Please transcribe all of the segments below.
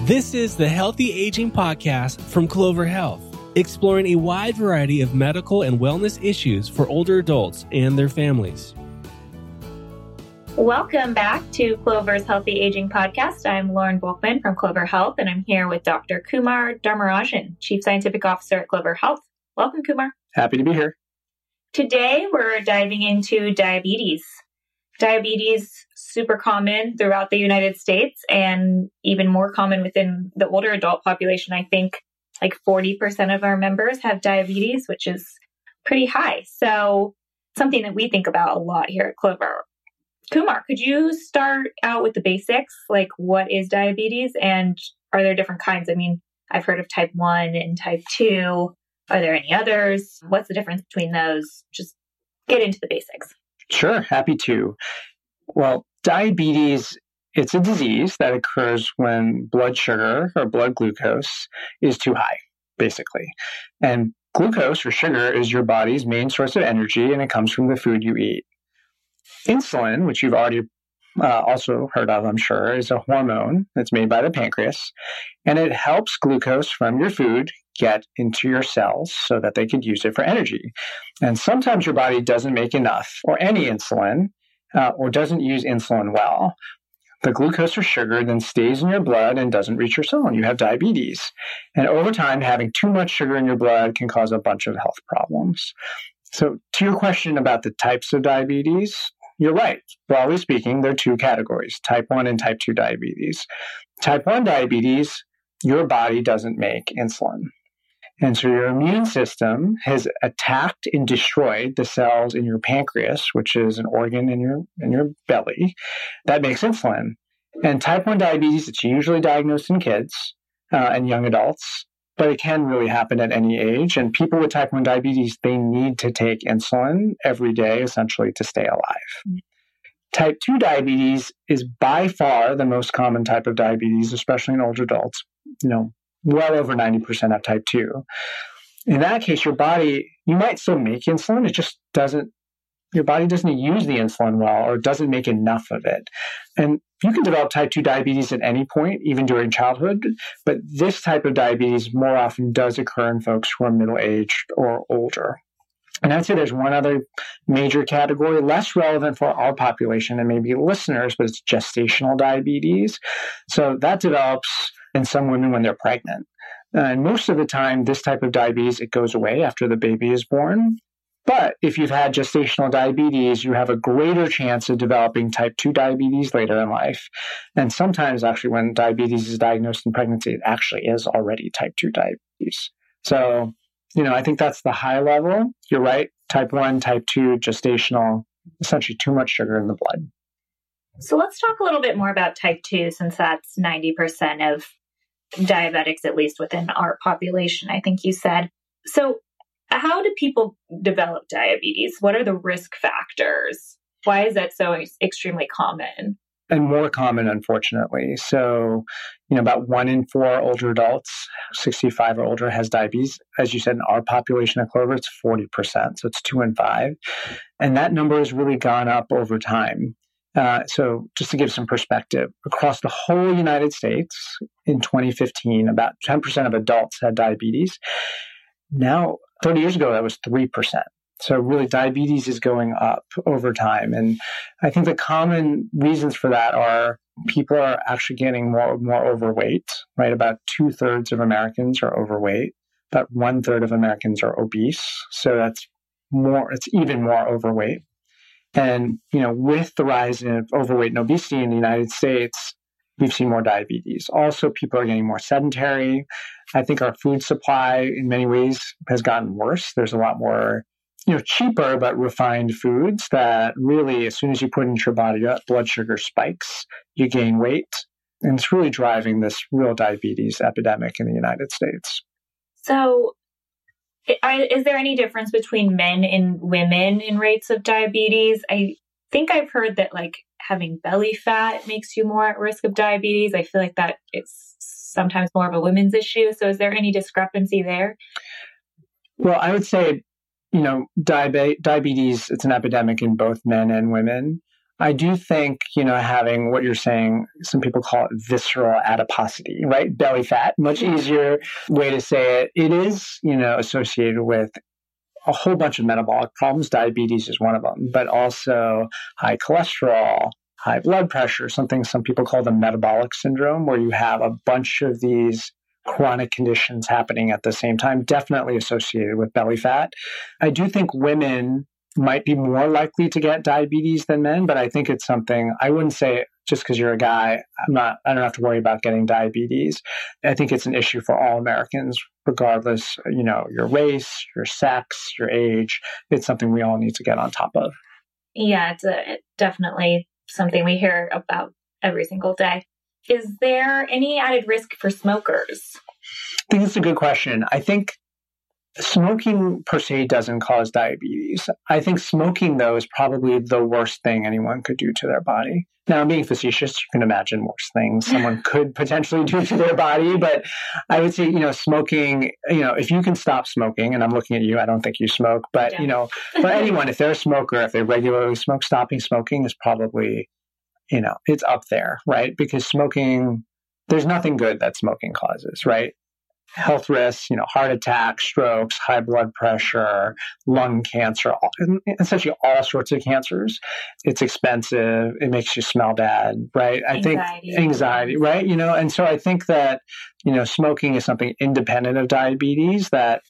This is the Healthy Aging Podcast from Clover Health, exploring a wide variety of medical and wellness issues for older adults and their families. Welcome back to Clover's Healthy Aging Podcast. I'm Lauren Volkman from Clover Health, and I'm here with Dr. Kumar Dharmarajan, Chief Scientific Officer at Clover Health. Welcome, Kumar. Happy to be here. Today, we're diving into diabetes. Diabetes, super common throughout the United States and even more common within the older adult population. I think like 40% of our members have diabetes, which is pretty high. So something that we think about a lot here at Clover. Kumar, could you start out with the basics? Like, what is diabetes and are there different kinds? I mean, I've heard of type 1 and type 2. Are there any others? What's the difference between those? Just get into the basics. Sure, happy to. Well, diabetes, it's a disease that occurs when blood sugar or blood glucose is too high, basically. And glucose or sugar is your body's main source of energy, and it comes from the food you eat. Insulin, which you've already also heard of, I'm sure, is a hormone that's made by the pancreas, and it helps glucose from your food get into your cells so that they could use it for energy. And sometimes your body doesn't make enough or any insulin or doesn't use insulin well. The glucose or sugar then stays in your blood and doesn't reach your cell, and you have diabetes. And over time, having too much sugar in your blood can cause a bunch of health problems. So to your question about the types of diabetes, you're right. Broadly speaking, there are two categories, type 1 and type 2 diabetes. Type 1 diabetes, your body doesn't make insulin. And so your immune system has attacked and destroyed the cells in your pancreas, which is an organ in your belly, that makes insulin. And type 1 diabetes, it's usually diagnosed in kids and young adults, but it can really happen at any age. And people with type 1 diabetes, they need to take insulin every day, essentially, to stay alive. Type 2 diabetes is by far the most common type of diabetes, especially in older adults. Well over 90% have type 2. In that case, your body, you might still make insulin, it just doesn't, your body doesn't use the insulin well or doesn't make enough of it. And you can develop type 2 diabetes at any point, even during childhood, but this type of diabetes more often does occur in folks who are middle-aged or older. And I'd say there's one other major category, less relevant for our population and maybe listeners, but it's gestational diabetes. So that develops in some women when they're pregnant. And most of the time, this type of diabetes, it goes away after the baby is born. But if you've had gestational diabetes, you have a greater chance of developing type 2 diabetes later in life. And sometimes actually when diabetes is diagnosed in pregnancy, it actually is already type 2 diabetes. So, I think that's the high level. You're right. Type 1, type 2, gestational, essentially too much sugar in the blood. So let's talk a little bit more about type 2, since that's 90% of diabetics, at least within our population, I think you said. So how do people develop diabetes? What are the risk factors? Why is that so extremely common? And more common, unfortunately. So, about 1 in 4 older adults, 65 or older, has diabetes. As you said, in our population at Clover, it's 40%. So it's 2 in 5. And that number has really gone up over time. So just to give some perspective, across the whole United States in 2015, about 10% of adults had diabetes. Now, 30 years ago, that was 3%. So really, diabetes is going up over time. And I think the common reasons for that are people are actually getting more overweight, right? About 2/3 of Americans are overweight. About 1/3 of Americans are obese. So it's even more overweight. And, with the rise in overweight and obesity in the United States, we've seen more diabetes. Also, people are getting more sedentary. I think our food supply in many ways has gotten worse. There's a lot more, cheaper but refined foods that really, as soon as you put into your body, blood sugar spikes, you gain weight. And it's really driving this real diabetes epidemic in the United States. So is there any difference between men and women in rates of diabetes? I think I've heard that having belly fat makes you more at risk of diabetes. I feel like that it's sometimes more of a women's issue. So is there any discrepancy there? Well, I would say, diabetes, it's an epidemic in both men and women. I do think, having what you're saying, some people call it visceral adiposity, right? Belly fat, much easier way to say it. It is, associated with a whole bunch of metabolic problems. Diabetes is one of them, but also high cholesterol, high blood pressure, something some people call the metabolic syndrome, where you have a bunch of these chronic conditions happening at the same time, definitely associated with belly fat. I do think women might be more likely to get diabetes than men, but I think it's something I wouldn't say just because you're a guy, I don't have to worry about getting diabetes. I think it's an issue for all Americans, regardless, your race, your sex, your age. It's something we all need to get on top of. Yeah, it's definitely something we hear about every single day. Is there any added risk for smokers? I think it's a good question. I think smoking per se doesn't cause diabetes. I think smoking, though, is probably the worst thing anyone could do to their body. Now, I'm being facetious. You can imagine worse things someone could potentially do to their body. But I would say, smoking, if you can stop smoking, and I'm looking at you, I don't think you smoke, but, for anyone, if they're a smoker, if they regularly smoke, stopping smoking is probably, it's up there, right? Because smoking, there's nothing good that smoking causes, right? Health risks, heart attack, strokes, high blood pressure, lung cancer, essentially all sorts of cancers. It's expensive. It makes you smell bad, right? I think anxiety, right? And so I think that, smoking is something independent of diabetes that,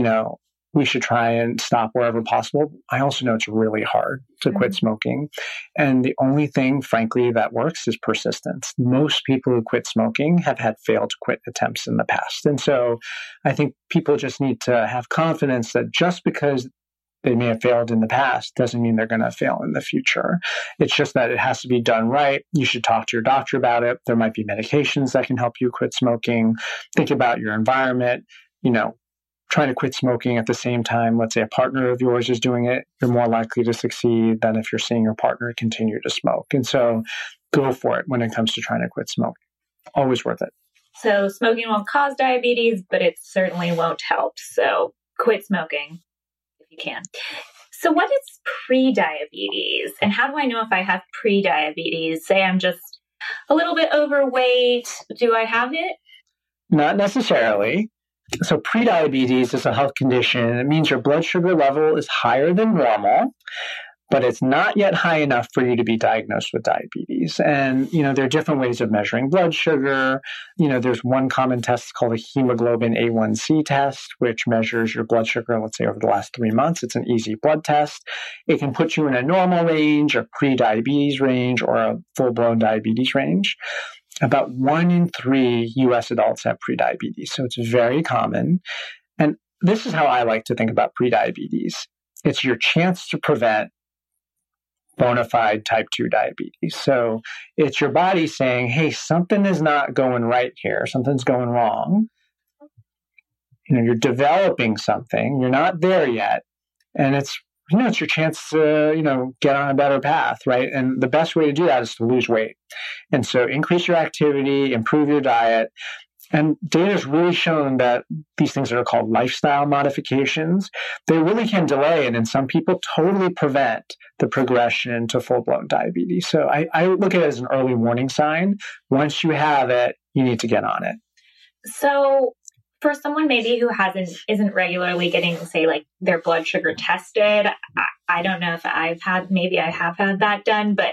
we should try and stop wherever possible. I also know it's really hard to quit smoking. And the only thing, frankly, that works is persistence. Most people who quit smoking have had failed quit attempts in the past. And so I think people just need to have confidence that just because they may have failed in the past doesn't mean they're going to fail in the future. It's just that it has to be done right. You should talk to your doctor about it. There might be medications that can help you quit smoking. Think about your environment, trying to quit smoking at the same time, let's say a partner of yours is doing it, you're more likely to succeed than if you're seeing your partner continue to smoke. And so go for it when it comes to trying to quit smoking. Always worth it. So smoking won't cause diabetes, but it certainly won't help. So quit smoking if you can. So what is pre-diabetes? And how do I know if I have pre-diabetes? Say I'm just a little bit overweight. Do I have it? Not necessarily. So prediabetes is a health condition. It means your blood sugar level is higher than normal, but it's not yet high enough for you to be diagnosed with diabetes. And, there are different ways of measuring blood sugar. There's one common test called a hemoglobin A1C test, which measures your blood sugar, let's say, over the last 3 months. It's an easy blood test. It can put you in a normal range, a pre-diabetes range, or a full-blown diabetes range. About 1 in 3 U.S. adults have prediabetes, so it's very common. And this is how I like to think about prediabetes. It's your chance to prevent bona fide type 2 diabetes. So it's your body saying, hey, something is not going right here. Something's going wrong. You're developing something. You're not there yet. And it's your chance to, get on a better path, right? And the best way to do that is to lose weight. And so increase your activity, improve your diet. And data has really shown that these things that are called lifestyle modifications, they really can delay and in some people totally prevent the progression to full-blown diabetes. So I look at it as an early warning sign. Once you have it, you need to get on it. So for someone maybe who isn't regularly getting, say, like their blood sugar tested, I don't know if I have had that done, but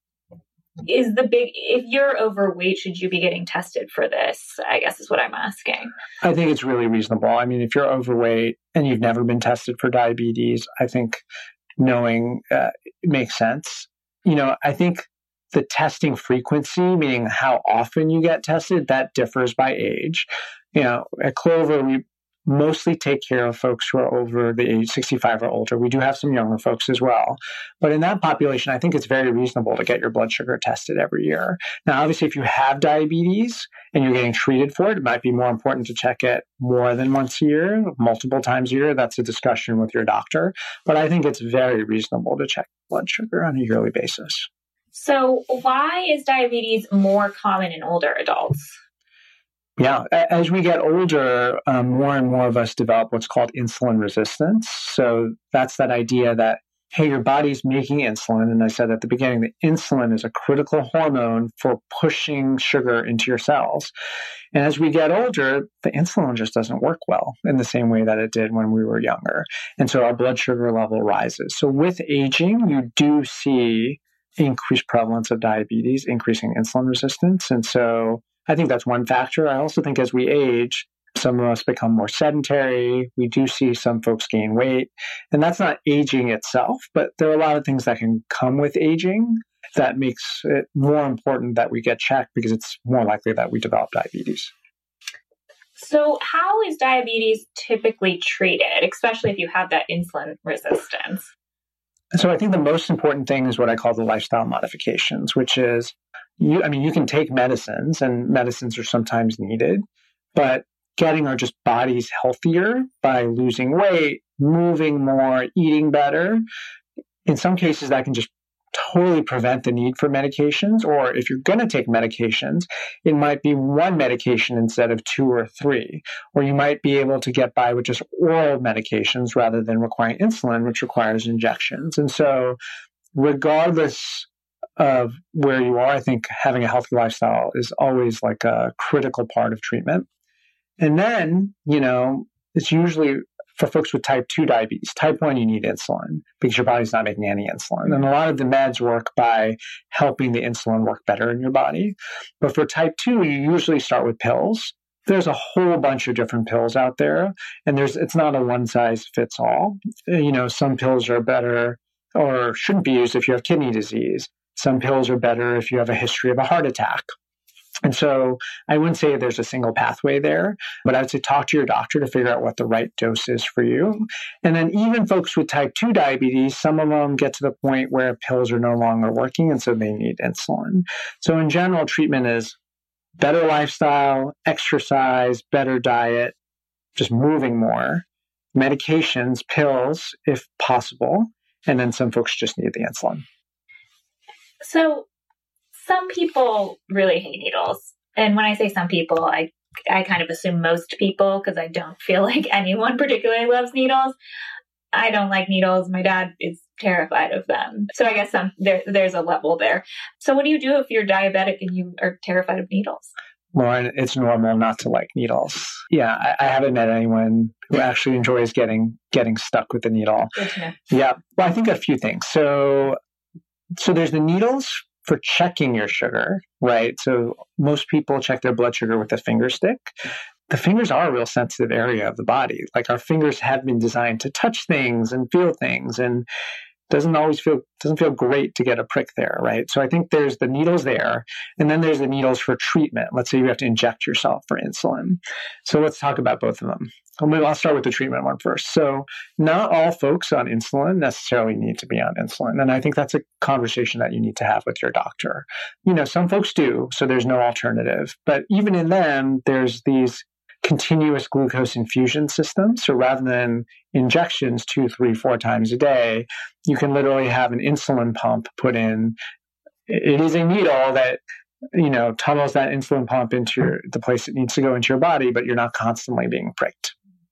if you're overweight, should you be getting tested for this? I guess is what I'm asking. I think it's really reasonable. I mean, if you're overweight and you've never been tested for diabetes, I think knowing makes sense. I think the testing frequency, meaning how often you get tested, that differs by age. At Clover, we mostly take care of folks who are over the age 65 or older. We do have some younger folks as well. But in that population, I think it's very reasonable to get your blood sugar tested every year. Now, obviously, if you have diabetes and you're getting treated for it, it might be more important to check it more than once a year, multiple times a year. That's a discussion with your doctor. But I think it's very reasonable to check blood sugar on a yearly basis. So why is diabetes more common in older adults? Yeah, as we get older, more and more of us develop what's called insulin resistance. So that's that idea that hey, your body's making insulin. And I said at the beginning that insulin is a critical hormone for pushing sugar into your cells. And as we get older, the insulin just doesn't work well in the same way that it did when we were younger. And so our blood sugar level rises. So with aging, you do see increased prevalence of diabetes, increasing insulin resistance. And so I think that's one factor. I also think as we age, some of us become more sedentary. We do see some folks gain weight. And that's not aging itself, but there are a lot of things that can come with aging that makes it more important that we get checked because it's more likely that we develop diabetes. So how is diabetes typically treated, especially if you have that insulin resistance? So I think the most important thing is what I call the lifestyle modifications, which is, you can take medicines, and medicines are sometimes needed, but getting our just bodies healthier by losing weight, moving more, eating better. In some cases, that can just totally prevent the need for medications. Or if you're going to take medications, it might be one medication instead of 2 or 3. Or you might be able to get by with just oral medications rather than requiring insulin, which requires injections. And so regardless of where you are, I think having a healthy lifestyle is always like a critical part of treatment. And then, it's usually for folks with type 2 diabetes. Type 1, you need insulin because your body's not making any insulin. And a lot of the meds work by helping the insulin work better in your body. But for type 2, you usually start with pills. There's a whole bunch of different pills out there, and it's not a one size fits all. Some pills are better or shouldn't be used if you have kidney disease. Some pills are better if you have a history of a heart attack. And so I wouldn't say there's a single pathway there, but I would say talk to your doctor to figure out what the right dose is for you. And then even folks with type 2 diabetes, some of them get to the point where pills are no longer working, and so they need insulin. So in general, treatment is better lifestyle, exercise, better diet, just moving more, medications, pills, if possible, and then some folks just need the insulin. So some people really hate needles. And when I say some people, I kind of assume most people because I don't feel like anyone particularly loves needles. I don't like needles. My dad is terrified of them. So I guess there's a level there. So what do you do if you're diabetic and you are terrified of needles? Lauren, it's normal not to like needles. Yeah, I haven't met anyone who actually enjoys getting stuck with the needle. Good to know. Yeah. Well, I think a few things. So there's the needles for checking your sugar, right? So most people check their blood sugar with a finger stick. The fingers are a real sensitive area of the body. Like our fingers have been designed to touch things and feel things, and doesn't feel great to get a prick there, right? So I think there's the needles there, and then there's the needles for treatment. Let's say you have to inject yourself for insulin. So let's talk about both of them. I'll start with the treatment one first. So not all folks on insulin necessarily need to be on insulin. And I think that's a conversation that you need to have with your doctor. Some folks do, so there's no alternative. But even in them, there's these continuous glucose infusion systems. So rather than injections 2, 3, 4 times a day, you can literally have an insulin pump put in. It is a needle that tunnels that insulin pump into the place it needs to go into your body, but you're not constantly being pricked.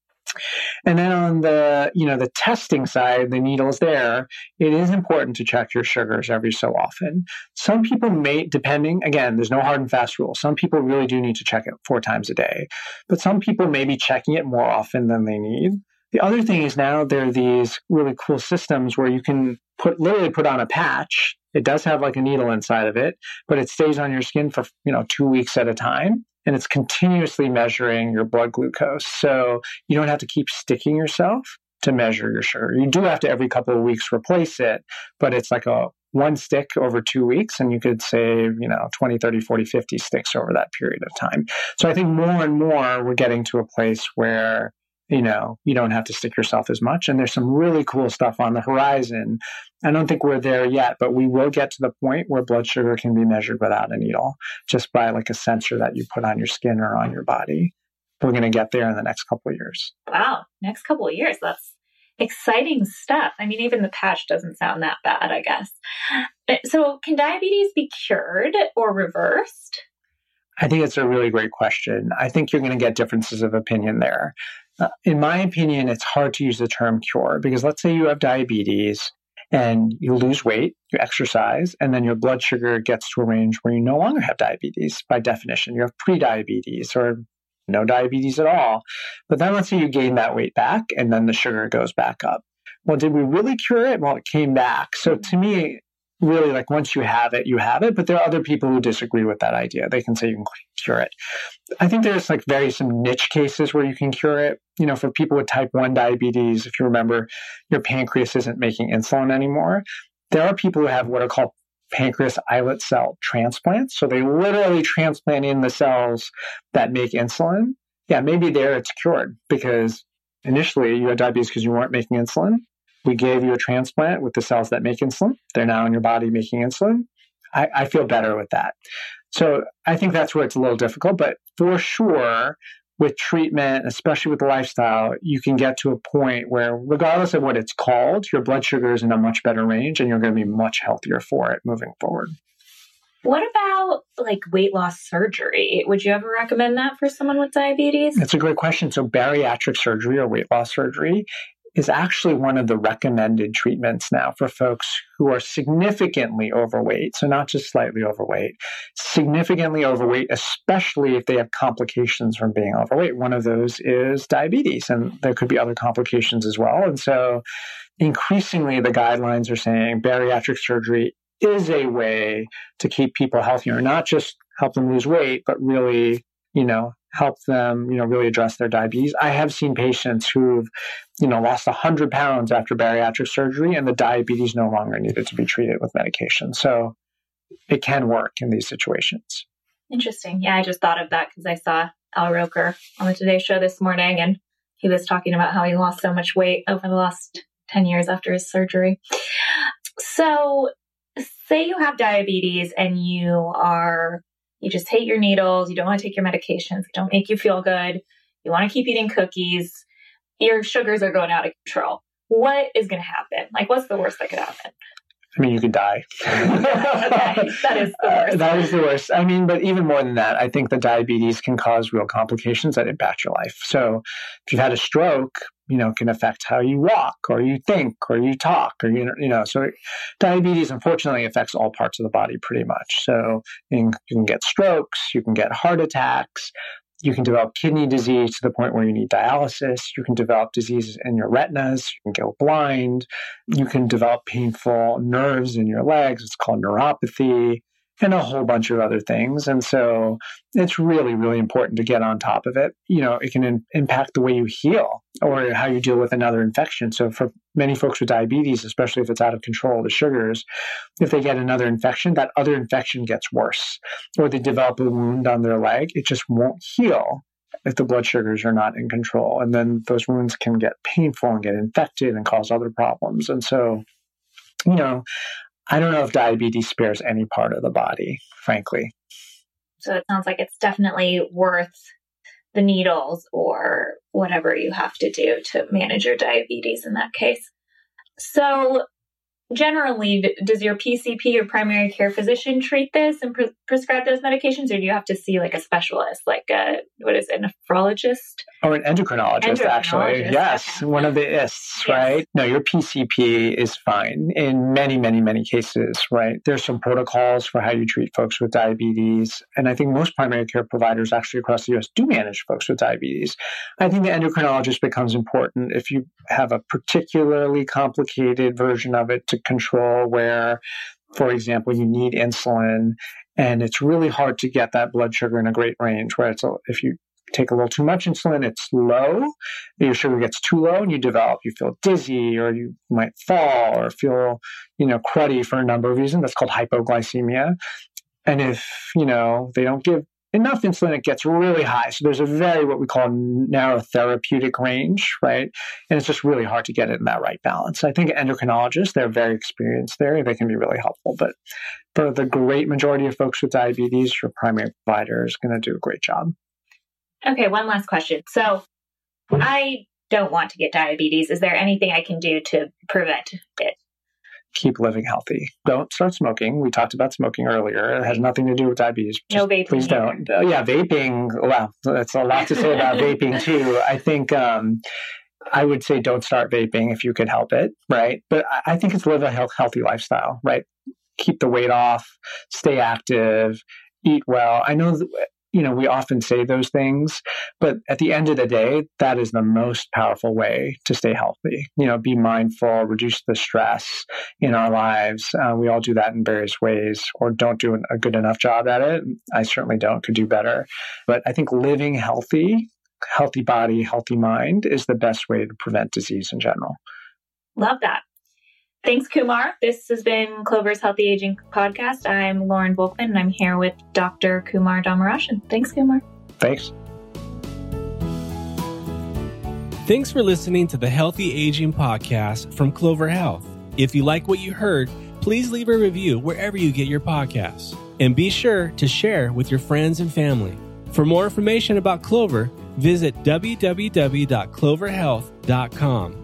And then on the testing side, the needles there, it is important to check your sugars every so often. Some people may, again, there's no hard and fast rule. Some people really do need to check it 4 times a day, but some people may be checking it more often than they need. The other thing is now there are these really cool systems where you can literally put on a patch. It does have like a needle inside of it, but it stays on your skin for 2 weeks at a time. And it's continuously measuring your blood glucose. So you don't have to keep sticking yourself to measure your sugar. You do have to every couple of weeks replace it, but it's like a one stick over 2 weeks, and you could save, 20, 30, 40, 50 sticks over that period of time. So I think more and more we're getting to a place where you don't have to stick yourself as much. And there's some really cool stuff on the horizon. I don't think we're there yet, but we will get to the point where blood sugar can be measured without a needle, just by like a sensor that you put on your skin or on your body. We're going to get there in the next couple of years. Wow. Next couple of years. That's exciting stuff. I mean, even the patch doesn't sound that bad, I guess. So can diabetes be cured or reversed? I think it's a really great question. I think you're going to get differences of opinion there. In my opinion, it's hard to use the term cure because let's say you have diabetes and you lose weight, you exercise, and then your blood sugar gets to a range where you no longer have diabetes. By definition, you have pre-diabetes or no diabetes at all. But then let's say you gain that weight back and then the sugar goes back up. Well, did we really cure it? Well, it came back. So to me, really, like once you have it, you have it. But there are other people who disagree with that idea. They can say you can cure it. I think there's like some niche cases where you can cure it. You know, for people with type 1 diabetes, if you remember, your pancreas isn't making insulin anymore. There are people who have what are called pancreas islet cell transplants. So they literally transplant in the cells that make insulin. Yeah, maybe there it's cured because initially you had diabetes because you weren't making insulin. We gave you a transplant with the cells that make insulin. They're now in your body making insulin. I feel better with that. So I think that's where it's a little difficult. But for sure, with treatment, especially with the lifestyle, you can get to a point where regardless of what it's called, your blood sugar is in a much better range and you're going to be much healthier for it moving forward. What about like weight loss surgery? Would you ever recommend that for someone with diabetes? That's a great question. So bariatric surgery or weight loss surgery is actually one of the recommended treatments now for folks who are significantly overweight. So not just slightly overweight, significantly overweight, especially if they have complications from being overweight. One of those is diabetes, and there could be other complications as well. And so increasingly the guidelines are saying bariatric surgery is a way to keep people healthier, not just help them lose weight, but really, help them, really address their diabetes. I have seen patients who've, lost 100 pounds after bariatric surgery and the diabetes no longer needed to be treated with medication. So it can work in these situations. Interesting. Yeah, I just thought of that because I saw Al Roker on the Today Show this morning and he was talking about how he lost so much weight over the last 10 years after his surgery. So say you have diabetes and you just hate your needles, you don't want to take your medications, they don't make you feel good, you want to keep eating cookies, your sugars are going out of control. What is going to happen? Like, what's the worst that could happen? I mean, you could die. Okay, that is the worst. That is the worst. I mean, but even more than that, I think the diabetes can cause real complications that impact your life. So if you've had a stroke, it can affect how you walk or you think or you talk or, so diabetes unfortunately affects all parts of the body pretty much. So you can get strokes, you can get heart attacks, you can develop kidney disease to the point where you need dialysis. You can develop diseases in your retinas. You can go blind. You can develop painful nerves in your legs. It's called neuropathy and a whole bunch of other things. And so it's really, really important to get on top of it. It can impact the way you heal or how you deal with another infection. So for many folks with diabetes, especially if it's out of control, the sugars, if they get another infection, that other infection gets worse, or they develop a wound on their leg, it just won't heal if the blood sugars are not in control. And then those wounds can get painful and get infected and cause other problems. And so, I don't know if diabetes spares any part of the body, frankly. So it sounds like it's definitely worth the needles or whatever you have to do to manage your diabetes in that case. So generally, does your PCP, your primary care physician, treat this and prescribe those medications, or do you have to see like a specialist, like a nephrologist? Or an endocrinologist, actually. Yes, okay. One of the ISTs, yes. Right? No, your PCP is fine in many, many, many cases, right? There's some protocols for how you treat folks with diabetes. And I think most primary care providers actually across the U.S. do manage folks with diabetes. I think the endocrinologist becomes important if you have a particularly complicated version of it to control where, for example, you need insulin and it's really hard to get that blood sugar in a great range where if you take a little too much insulin, it's low, your sugar gets too low and you feel dizzy or you might fall or feel, cruddy for a number of reasons. That's called hypoglycemia. And if, they don't give enough insulin, it gets really high. So there's a very, what we call narrow therapeutic range, right? And it's just really hard to get it in that right balance. I think endocrinologists, they're very experienced there. They can be really helpful. But for the great majority of folks with diabetes, your primary provider is going to do a great job. Okay, one last question. So I don't want to get diabetes. Is there anything I can do to prevent it? Keep living healthy. Don't start smoking. We talked about smoking earlier. It has nothing to do with diabetes. No vaping. Please don't. Vaping. Wow, that's a lot to say about vaping too. I think I would say don't start vaping if you could help it, right? But I think it's live a healthy lifestyle, right? Keep the weight off, stay active, eat well. I know, we often say those things, but at the end of the day, that is the most powerful way to stay healthy. Be mindful, reduce the stress in our lives. We all do that in various ways or don't do a good enough job at it. I certainly don't, could do better. But I think living healthy body, healthy mind is the best way to prevent disease in general. Love that. Thanks, Kumar. This has been Clover's Healthy Aging Podcast. I'm Lauren Volkman, and I'm here with Dr. Kumar Dhamarashan. Thanks, Kumar. Thanks. Thanks for listening to the Healthy Aging Podcast from Clover Health. If you like what you heard, please leave a review wherever you get your podcasts. And be sure to share with your friends and family. For more information about Clover, visit www.cloverhealth.com.